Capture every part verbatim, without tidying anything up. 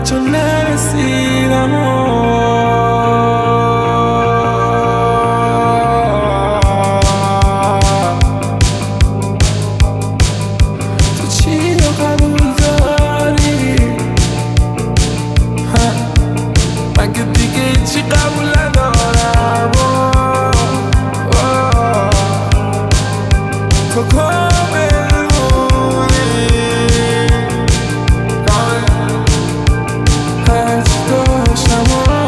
چون نرسیدم تو چی رو قبول داری؟ مگه دیگه چی قبول ندارم؟ تو کامل بودی، کامل هرچی داشتم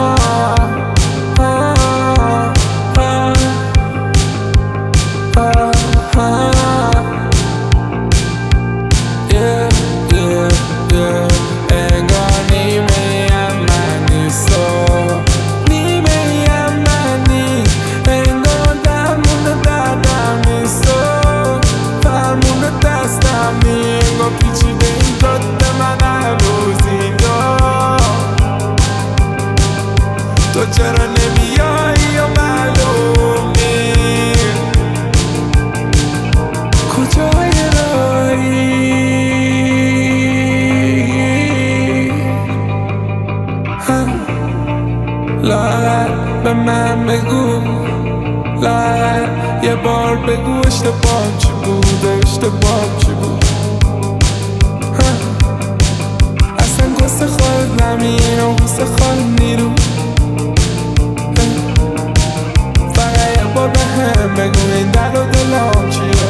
انگار نیمه ام من نیست و نیمه ام من نیست، انگار درمون دردم نیست و فرمون دستم نیست، انگار پیچیده این جاده من هنوز اینجا. تو چرا نمیایی یا معلوم نیست کجای راهی؟ لااقل به من بگو، لااقل یه بار بگو اشتباهم چی بود، اشتباهم چی بود. اصلا قصه خود نمین و قصه خود نیرو، فقط یه بار به هم بگو این درد و دلام چیه،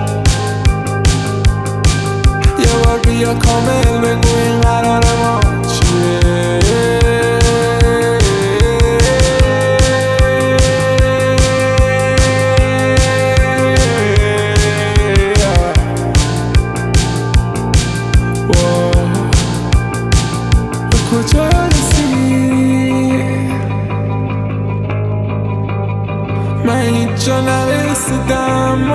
یه بار بیا کامل بگو این قرار ما چیه. کجا رسیدی؟ من هیچ جا نرسیدم.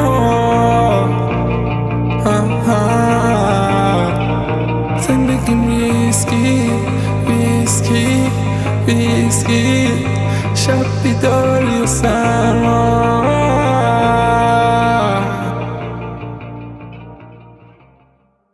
زندگیم ریسکی ریسکی ریسکی، شب بیداری و سرما.